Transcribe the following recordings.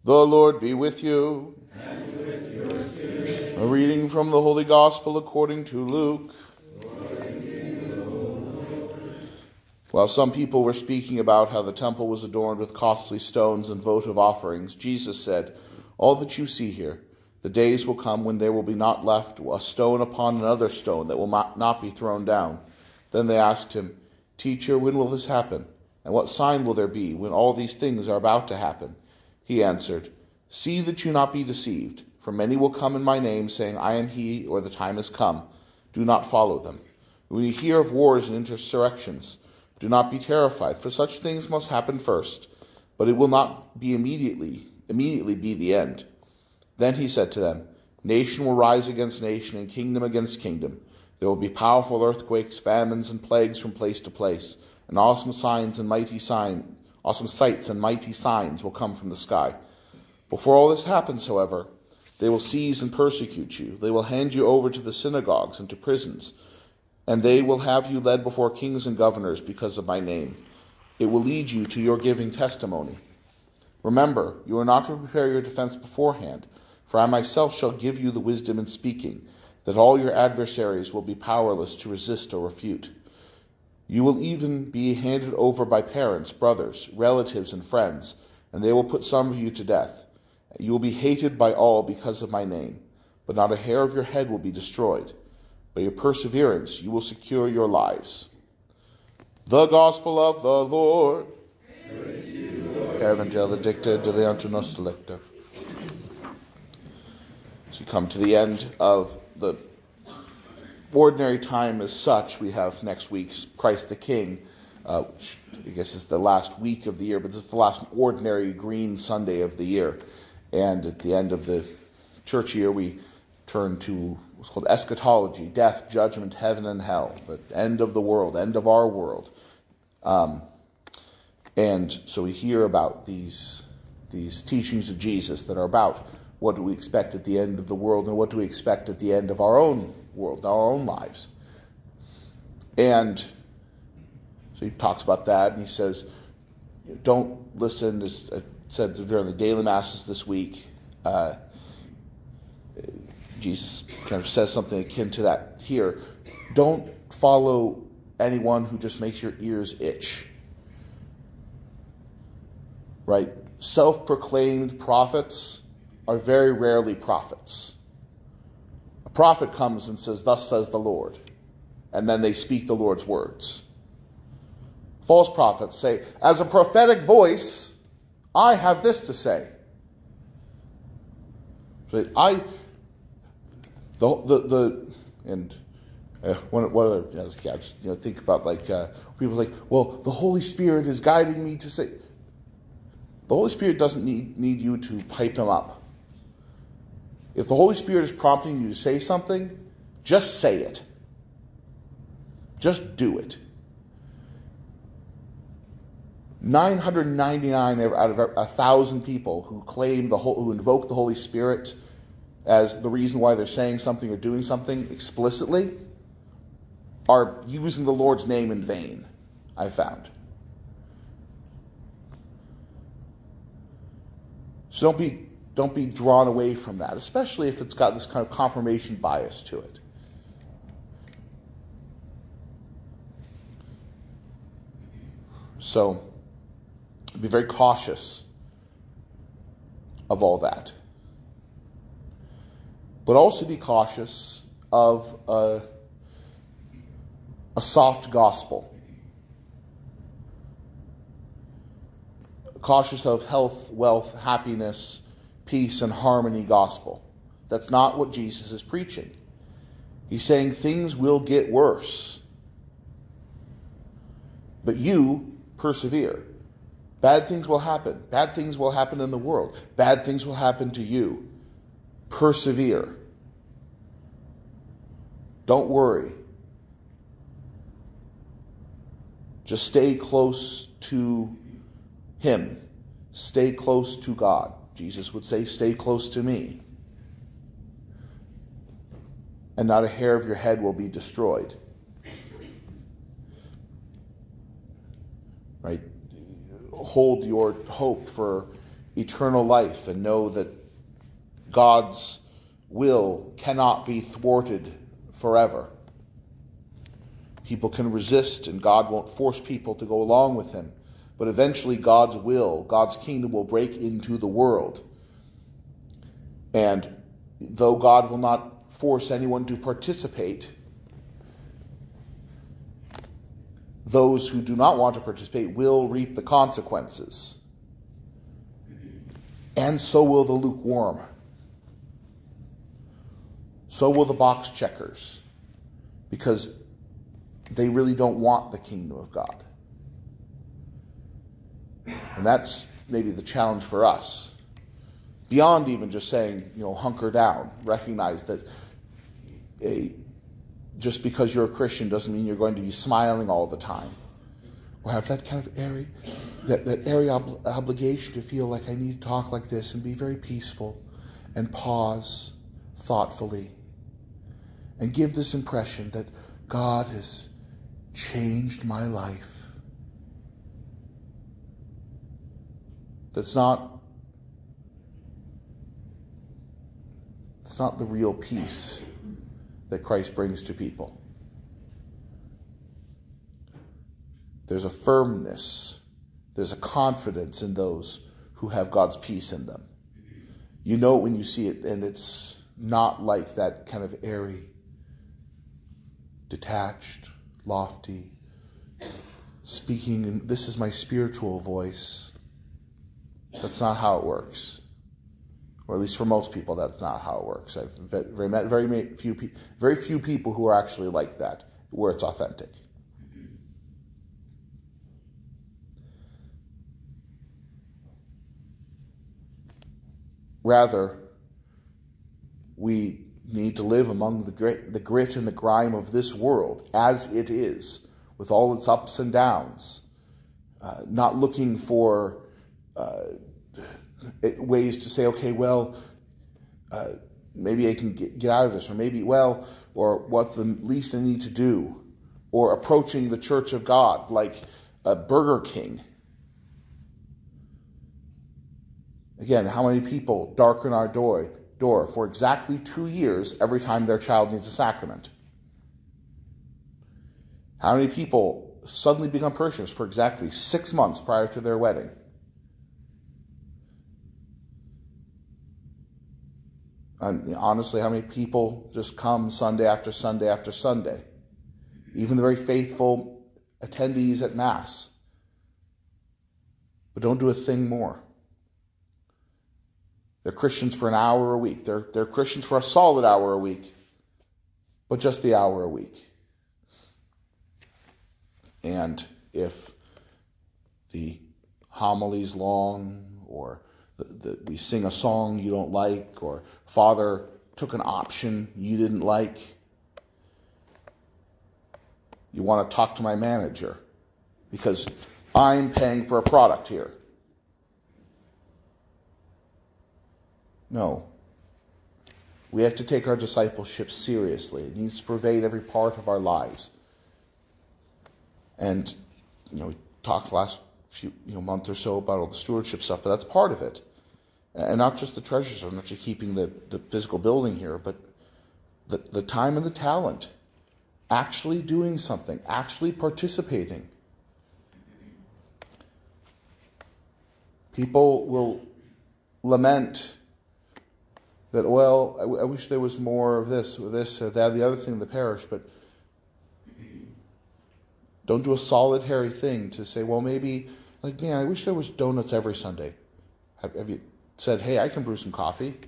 The Lord be with you. And with your spirit. A reading from the Holy Gospel according to Luke. While some people were speaking about how the temple was adorned with costly stones and votive offerings, Jesus said, "All that you see here, the days will come when there will be not left a stone upon another stone that will not be thrown down." Then they asked him, "Teacher, when will this happen? And what sign will there be when all these things are about to happen?" He answered, "See that you not be deceived, for many will come in my name, saying, 'I am he,' or 'The time has come.' Do not follow them. When you hear of wars and insurrections, do not be terrified, for such things must happen first, but it will not be immediately be the end." Then he said to them, "Nation will rise against nation, and kingdom against kingdom. There will be powerful earthquakes, famines, and plagues from place to place, and awesome sights and mighty signs will come from the sky. Before all this happens, however, they will seize and persecute you. They will hand you over to the synagogues and to prisons, and they will have you led before kings and governors because of my name. It will lead you to your giving testimony. Remember, you are not to prepare your defense beforehand, for I myself shall give you the wisdom in speaking, that all your adversaries will be powerless to resist or refute. You will even be handed over by parents, brothers, relatives, and friends, and they will put some of you to death. You will be hated by all because of my name, but not a hair of your head will be destroyed. By your perseverance, you will secure your lives." The Gospel of the Lord. Praise to you, Lord. Evangeli dicta dileantur nostra lecta. So we come to the end of the ordinary time as such. We have next week's Christ the King, which I guess is the last week of the year, but this is the last ordinary green Sunday of the year. And at the end of the church year, we turn to what's called eschatology, death, judgment, heaven, and hell, the end of the world, end of our world. And so we hear about these teachings of Jesus that are about what do we expect at the end of the world and what do we expect at the end of our own world, our own lives. And so he talks about that, and he says, don't listen, as I said during the daily masses this week, Jesus kind of says something akin to that here. Don't follow anyone who just makes your ears itch. Right? Self-proclaimed prophets are very rarely prophets. A prophet comes and says, "Thus says the Lord," and then they speak the Lord's words. False prophets say, "As a prophetic voice, I have this to say." So think about people like, well, the Holy Spirit is guiding me to say. The Holy Spirit doesn't need you to pipe him up. If the Holy Spirit is prompting you to say something, just say it. Just do it. 999 out of 1,000 people who invoke the Holy Spirit as the reason why they're saying something or doing something explicitly are using the Lord's name in vain, I found. So don't be drawn away from that, especially if it's got this kind of confirmation bias to it. So be very cautious of all that. But also be cautious of a soft gospel. Cautious of health, wealth, happiness, peace, and harmony gospel. That's not what Jesus is preaching. He's saying things will get worse. But you persevere. Bad things will happen. Bad things will happen in the world. Bad things will happen to you. Persevere. Don't worry. Just stay close to him. Stay close to God. Jesus would say, stay close to me. And not a hair of your head will be destroyed. Right? Hold your hope for eternal life and know that God's will cannot be thwarted forever. People can resist, and God won't force people to go along with him. But eventually God's will, God's kingdom will break into the world. And though God will not force anyone to participate, those who do not want to participate will reap the consequences. And so will the lukewarm. So will the box checkers. Because they really don't want the kingdom of God. And that's maybe the challenge for us. Beyond even just saying, hunker down. Recognize that just because you're a Christian doesn't mean you're going to be smiling all the time. Or have that kind of airy obligation to feel like I need to talk like this and be very peaceful and pause thoughtfully and give this impression that God has changed my life. That's not the real peace that Christ brings to people. There's a firmness, there's a confidence in those who have God's peace in them. You know it when you see it, and it's not like that kind of airy, detached, lofty, speaking, and this is my spiritual voice. That's not how it works. Or at least for most people, that's not how it works. I've met very few people who are actually like that, where it's authentic. Rather, we need to live among the grit and the grime of this world as it is, with all its ups and downs, not looking for ways to say, okay, well, maybe I can get out of this, or what's the least I need to do, or approaching the church of God like a Burger King. Again, how many people darken our door for exactly 2 years every time their child needs a sacrament? How many people suddenly become parishioners for exactly 6 months prior to their wedding? And honestly, how many people just come Sunday after Sunday after Sunday? Even the very faithful attendees at Mass. But don't do a thing more. They're Christians for an hour a week. They're Christians for a solid hour a week. But just the hour a week. And if the homily's long, or we sing a song you don't like, or Father took an option you didn't like, you want to talk to my manager because I'm paying for a product here. No. We have to take our discipleship seriously. It needs to pervade every part of our lives. And, we talked last month or so about all the stewardship stuff, but that's part of it. And not just the treasures, not just keeping the physical building here, but the time and the talent. Actually doing something, actually participating. People will lament that, well, I wish there was more of this or that, the other thing in the parish, but don't do a solitary thing to say, well, maybe, I wish there was donuts every Sunday. Have you said, hey, I can brew some coffee?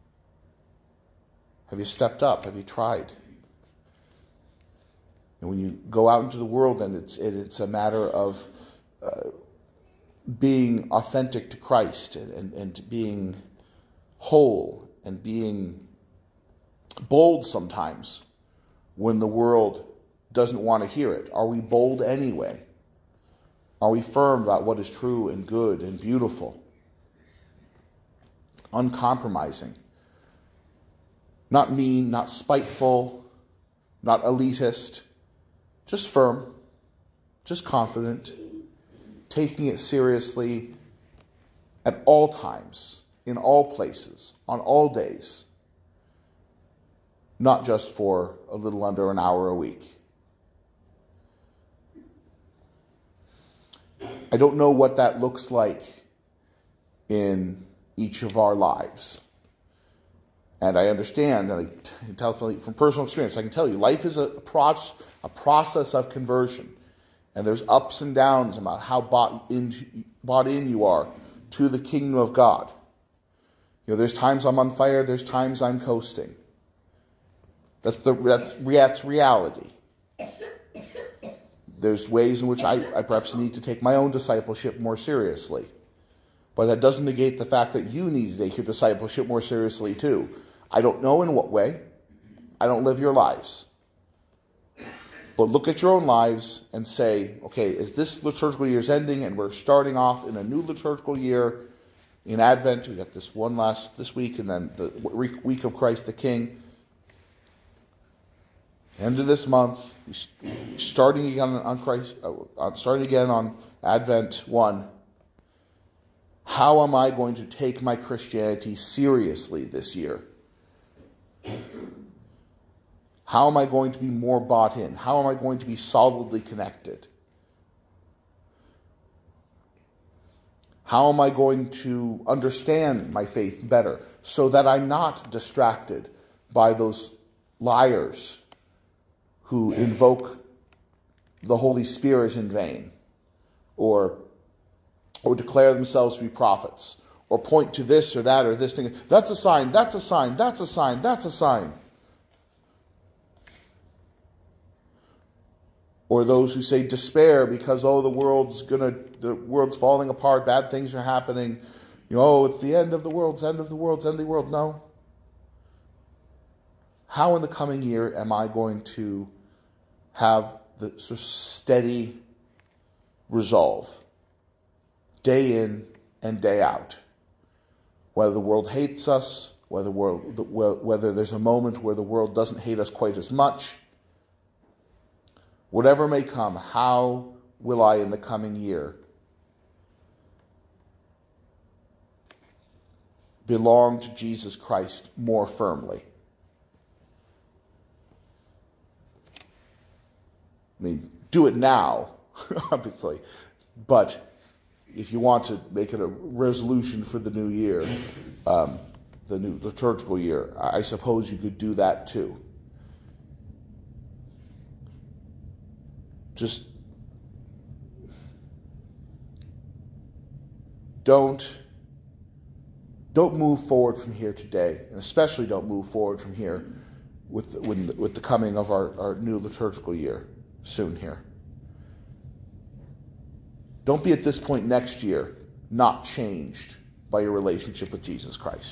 Have you stepped up? Have you tried? And when you go out into the world, then it's a matter of being authentic to Christ and being whole and being bold sometimes when the world doesn't want to hear it. Are we bold anyway? Are we firm about what is true and good and beautiful? Uncompromising. Not mean, not spiteful, not elitist. Just firm, just confident, taking it seriously at all times, in all places, on all days, not just for a little under an hour a week. I don't know what that looks like in each of our lives. And I understand, and I can tell from personal experience, I can tell you, life is a process of conversion. And there's ups and downs about how bought in you are to the kingdom of God. There's times I'm on fire, there's times I'm coasting. That's reality. There's ways in which I perhaps need to take my own discipleship more seriously. But that doesn't negate the fact that you need to take your discipleship more seriously too. I don't know in what way. I don't live your lives. But look at your own lives and say, okay, is this liturgical year's ending and we're starting off in a new liturgical year in Advent? We got this this week and then the week of Christ the King. End of this month, starting again on Advent 1. How am I going to take my Christianity seriously this year? How am I going to be more bought in? How am I going to be solidly connected? How am I going to understand my faith better so that I'm not distracted by those liars who invoke the Holy Spirit in vain, or declare themselves to be prophets, or point to this or that or this thing. That's a sign, that's a sign, that's a sign, that's a sign. Or those who say despair because, the world's falling apart, bad things are happening. It's the end of the world, end of the world, end of the world. No. How in the coming year am I going to have the sort of steady resolve, day in and day out? Whether the world hates us, whether there's a moment where the world doesn't hate us quite as much, whatever may come, how will I in the coming year belong to Jesus Christ more firmly? Do it now, obviously. But if you want to make it a resolution for the new year, the new liturgical year, I suppose you could do that too. Just don't move forward from here today, and especially don't move forward from here with the coming of our new liturgical year soon here. Don't be at this point next year not changed by your relationship with Jesus Christ.